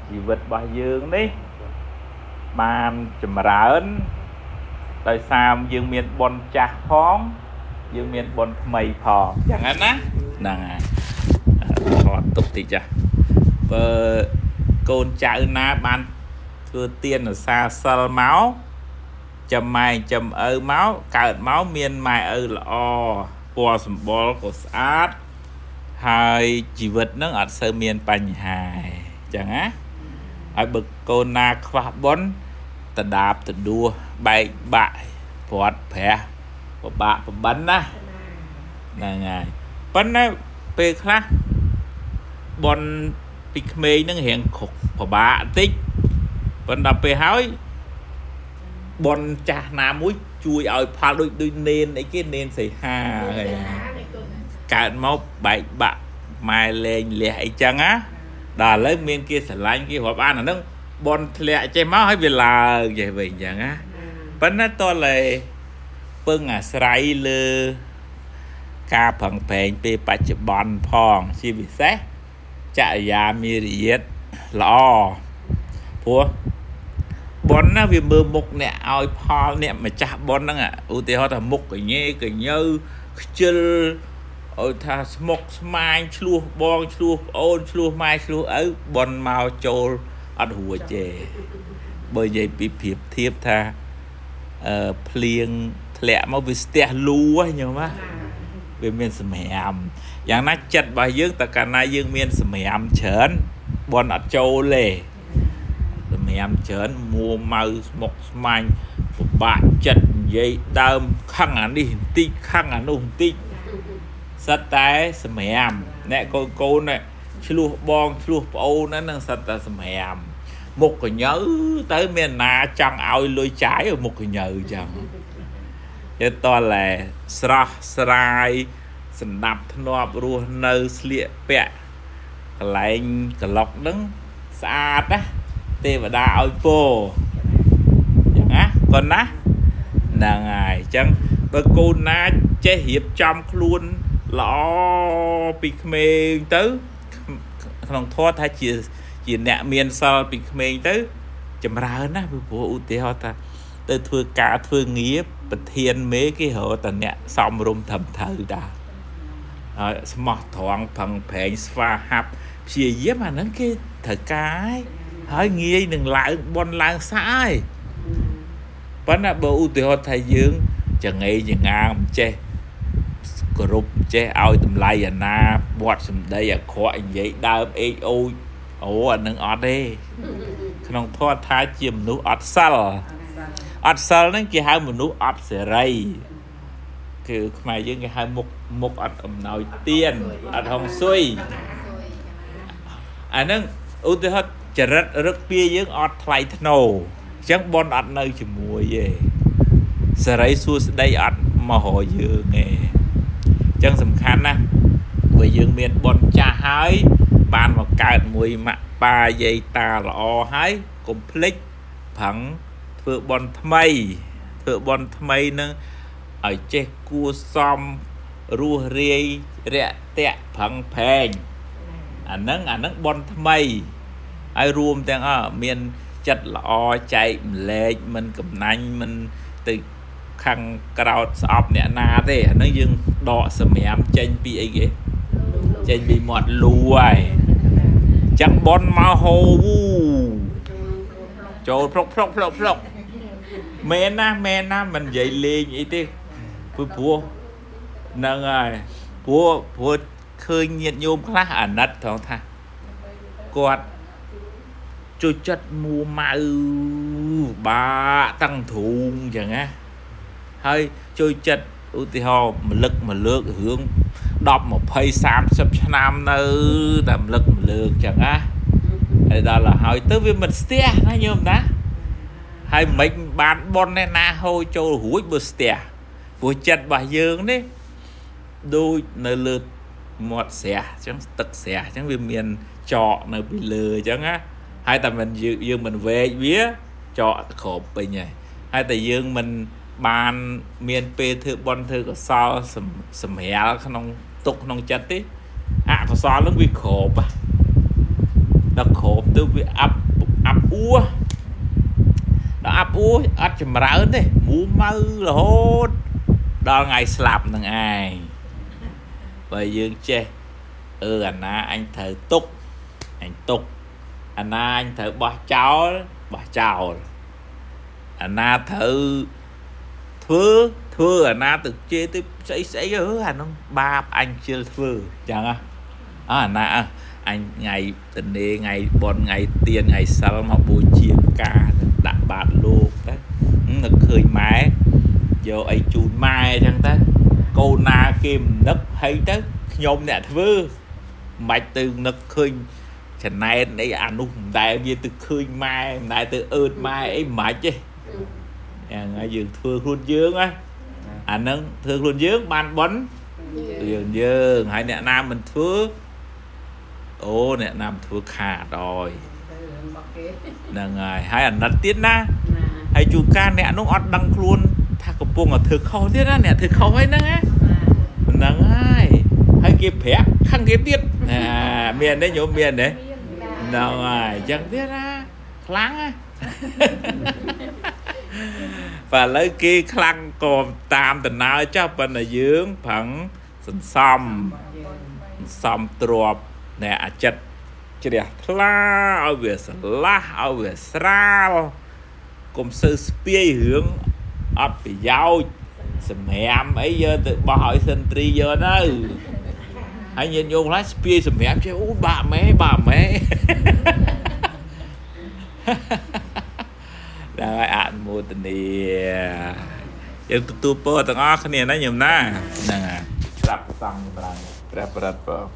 ជីវិតរបស់យើងនេះបានចម្រើនដោយសារយើងមានបុណ្យចាស់ផងយើងមានបុណ្យថ្មីផងយ៉ាងហ្នឹងណាហ្នឹងហើយថតទុកតិចចាបើកូនចៅណាបានធ្វើទានសាសិលមកចាំម៉ែចាំឪមកកើតមកមានម៉ែឪល្អពណ៌សម្បុរក៏ស្អាតហើយជីវិតហ្នឹងអត់សូវមានបញ្ហាអញ្ចឹងណាហើយបើកូនណាខ្វះបុណ្យតដាបតដួសបែកបាក់ព្រាត់ប្រាសពិបាកប្បិនណាហ្នឹងហើយប៉ុន្តែពេលខ្លះបុណ្យពីក្មេងហ្នឹងរៀងពិបាកបន្តិចប៉ុន្តែពេលហើយបុណ្យចាស់ណាមួយជួយឲ្យផលដូចនេនអីគេនេនសីហាហើយកើតមកបែកបាក់ម៉ែលេងលះអីចឹងណាដល់ឥឡូវមានគេស្រឡាញ់គេរាប់អានអាហ្នឹងបុណ្យធ្លាក់ចេះមកឲ្យវាឡើងចេះវិញចឹងណាប៉ុន្តែតើពឹងអាស្រ័យលើការប្រឹងប្រែងពេលបច្ចុប្បន្នផងជាពិសេសចរិយាមារយាទល្អព្រោះបុណ្យណាវាមើលមុខអ្នកឲ្យផលអ្នកម្ចាស់បុណ្យហ្នឹងឧទាហរណ៍ថាមុខកញេកញើខ្ជិលឲ្យថាស្មុកស្មាញឆ្លោះបងឆ្លោះប្អូនឆ្លោះម៉ែឆ្លោះឪបុណ្យមកចូលអត់រួចទេបើនិយាយពីប្រៀបធៀបថាភ្លៀងធ្លាក់មកវាស្ទះលូហ្នឹងញោមណាវាមានសម្រាមយ៉ាងណាចិត្តរបស់យើងតើកាលណាយើងមានសម្រាមច្រើនបុណ្យអត់ចូលទេសម្រាមច្រើនមួម៉ៅស្មុកស្មាញពិបាកចិត្តនិយាយដើមខឹងអានេះបន្តិចខឹងអានោះបន្តិចសិតតែសម្រាមអ្នកកូនឆ្លោះបងឆ្លោះប្អូនហ្នឹងសិតតែសម្រាមមុខកញើទៅមានណាចង់ឲ្យលុយចាយមុខកញើអញ្ចឹងទៅតតែស្រស់ស្រាយសណ្ដាប់ធ្នាប់រស់នៅស្លៀកពាក់កន្លែងក្លុកហ្នឹងស្អាតណាទេវតាឲ្យពរអញ្ចឹងណាកូនណាហ្នឹងហើយអញ្ចឹងបើកូនណាចេះរៀបចំខ្លួនល្អពីក្មេងទៅក្នុងធម៌ថាជាអ្នកមានសិលពីក្មេងទៅចម្រើនណាព្រោះឧទាហរណ៍ថាទៅធ្វើការធ្វើងារប្រធានមេគេរកតែអ្នកសំរុំត្រឹមត្រូវដែរហើយស្មោះត្រង់ប្រឹងប្រែងស្វាហាប់ព្យាយាមអាហ្នឹងគេត្រូវការហើយងាយនឹងឡើងបនឡើងសាហើយប៉ុន្តែបើឧទាហរណ៍ថាយើងចងេចងាងមិនចេះគោរពចេះឲ្យតម្លៃអាណាបត់សម្ដីអាក្រក់និយាយដើមអេកអូចអូអានឹងអត់ទេក្នុងធម៌ថាជាមនុស្សអត់សិលហ្នឹងគេហៅមនុស្សអត់សេរីគឺខ្មែរយើងគេហៅមុខអត់អំណោយទានអត់ហុងស៊ុយអាហ្នឹងឧទាហរណ៍ចរិតរឹកពីយើងអត់ថ្លៃថ្នូរអញ្ចឹងបនអត់នៅជាមួយទេសេរីសួស្ដីអត់មករកយើងទេអញ្ចឹងសំខាន់ណាស់ព្រោះយើងមានបនចាស់ហើយបានមកកើតមួយម៉ាក់ប៉ាយាយតាល្អហើយកុំភ្លេចប្រឹងធ្វើបនថ្មីនឹងឲ្យចេះគួសមរស់រាយរាក់ទាក់ប្រឹងប្រែងអាហ្នឹងបនថ្មីហើយរួមទាំងមានចិត្តល្អចែកម្លែកមិនកំណាញ់មិនទៅខាងក្រោតស្អប់អ្នកណាទេអាហ្នឹងយើងដកសម្រាមចេញពីអីគេចេញពីមាត់លូហើយចឹងបនមកហូចូលភ្លុកមែនណាមិននិយាយលេងអីទេព្រោះហ្នឹងហើយព្រោះឃើញញាតិញោមខ្លះអាណិតត្រង់ថាគាត់ជួយចិត្តមួម៉ៅបាតាំងទ្រូងចឹងណាហើយជួយចិត្តឧទាហរណ៍មលឹកម្លើករឿង10 20 30ឆ្នាំនៅតែមលឹកម្លើកចឹងណាហើយដល់ហើយទៅវាមិនស្ទះណាញោមណាហើយមិនបានបនឯណាហូរចូលរួចបើស្ទះព្រោះចិត្តរបស់យើងនេះដូចនៅលើមាត់ស្រះអញ្ចឹងទឹកស្រះអញ្ចឹងវាមានចកនៅពីលើអញ្ចឹងណាហើយតែមិនយើងមិនវែកវាចកក្របពេញហើយតែយើងមិនបានមានពេលធ្វើបន់ធ្វើកុសលសម្រាលក្នុងទុកក្នុងចិត្តទេអកុសលនឹងវាក្រប nó khổ từ việc ấp ua nó ấp ua ắt chầm rỡ thế mũ mơ là hốt đó ngày slap thằng ai bởi dương chê anh anh thử túc anh túc anh thử bỏ cháu anh thử thưa anh tự chê tới xảy anh không ba anh chưa thưa chẳng anh ngày tình đi ngày bọn ngày tiền ngày sau mà buổi chiều ca đặt bát luôn đấy nó khơi máy vô ấy chun mai chẳng tới cô na kim nấp hay tới nhôm nè thưa mạch từ nấp khơi chẳng này đấy anh lúc đại vì từ khơi mai đại từ ơn mai ấy mạch chứ ngay giường thưa luôn dương á anh nâng thương luôn dương ban bấn dương hai nè nam mình thưa ô nè nam thưa khả rồi là ngày hai anh đặt tiết na hay chú ca nè nó ọt đăng luôn thà có buông ở thực khâu thế đó nè thực khâu ấy nè nè hay kịp phép khăn kịp tiết miền đấy nhổ miền đấy nào ngày chẳng biết á láng á và lấy kia khăn còn tam tình nào cho bên là dưỡng phẳng xăm trộp nè chật chìa la ở về lá ở về sao cùng sư spie hướng ấp bị dao sầm hẻm ấy giờ tự bỏ hỏi sinh tri giờ đó hãy nhìn vô lá spie sầm hẻm chứ bà mẹ rồi anh mua tình đi giờ tụi po tụi nó cái này nó nhầm na nè sập tăng lần rap